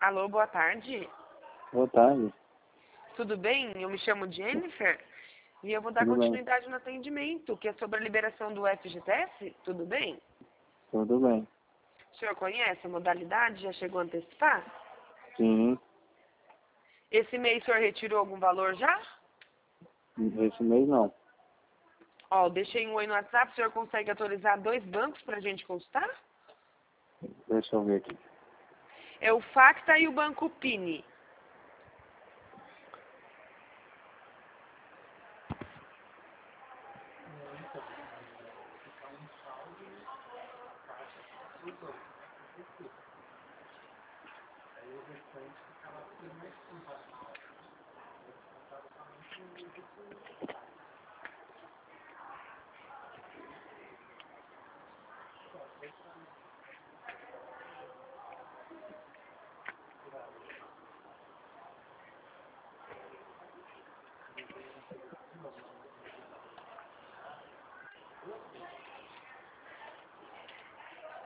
Alô, boa tarde. Boa tarde. Tudo bem? Eu me chamo Jennifer e eu vou dar Tudo bem? continuidade no atendimento, que é sobre a liberação do FGTS. Tudo bem? Tudo bem. O senhor conhece a modalidade? Já chegou a antecipar? Sim. Esse mês o senhor retirou algum valor já? Esse mês não. Ó, deixei um oi no WhatsApp. O senhor consegue autorizar 2 bancos para a gente consultar? Deixa eu ver aqui. É o Facta e o Banco Pini.